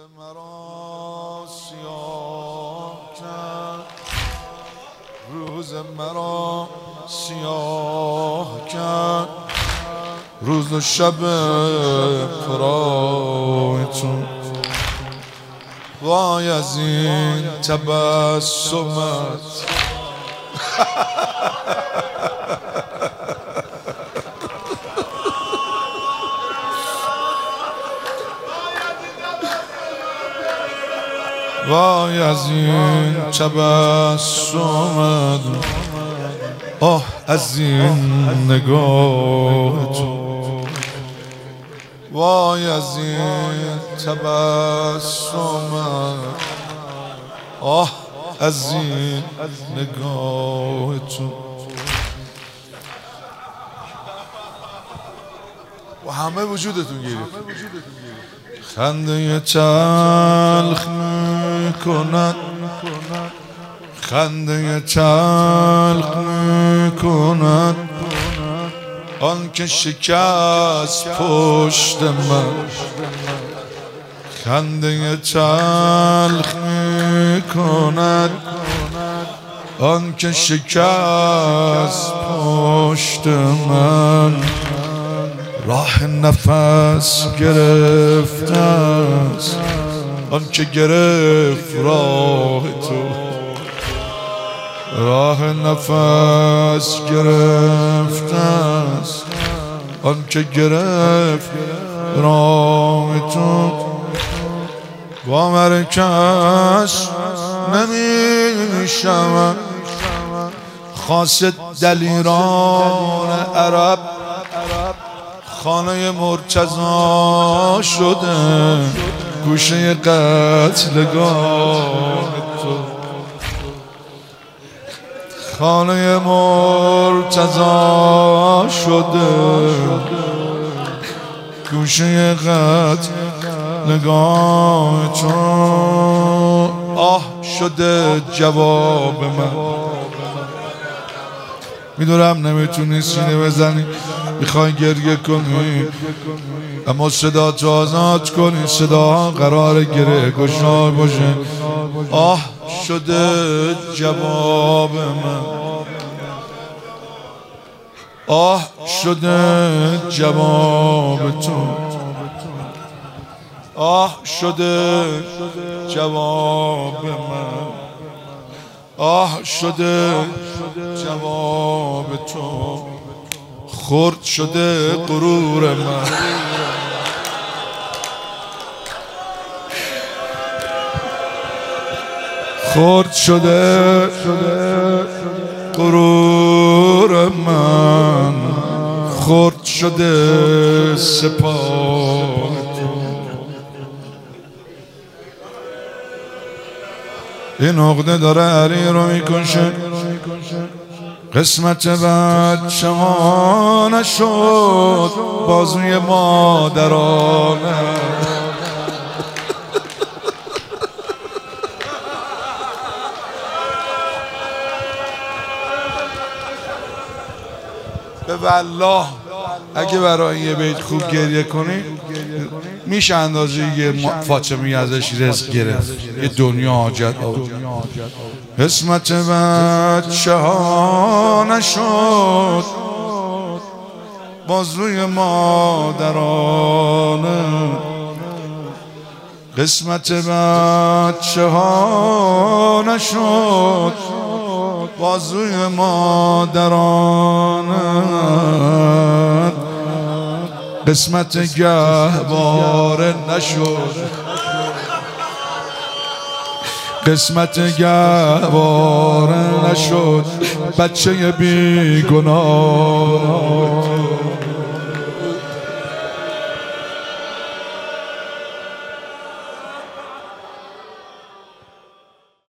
مرا سیاه کرد، روز مرا سیاه کرد، روز و شب پرایتون. وای از این تبسمت وای از این تبسمت، آه از این نگاه تو. وای از این تبسمت، آه از این نگاه تو. و همه وجودتون گیرید. خنده تلخ میکند، خنده تلخ میکند آن که شکست پشت من. خنده تلخ میکند آن که شکست پشت من. راه نفس گرفته است آن که گرفت راه تو. راه نفس گرفته است آن که گرفت راه تو. با مرکز نمیشم خاص دلیران عرب. خانه مرتضی شده گوشه قتلگاه تو. خانه مرتضی شده گوشه قتلگاه تو. آه شده جواب من. میدونم نمیتونی سینه بزنی، میخوای گریه کنی، اما صدا تو آزاد کنی. صدا قرار گره گشای باشه. آه شده جواب من، آه شده جواب تو. آه شده جواب من، آه شده جواب تو. خرد شده غرور من، خرد شده غرور من، خرد شده سپاه تو. این عقده داره علی رو میکشه. قسمت بچه ها نشد بازوی مادرانه. به والله اگه برای یه بیت خوب گریه کنی میشه اندازه یه فاطمی ازش رزق گرفت، یه دنیا حاجت آورد. قسمت بچه ها نشد بازوی مادرانه. قسمت بچه ها نشد بازوی مادرانه. قسمت گهواره نشد، قسمت گهواره نشد بچه بی گناه.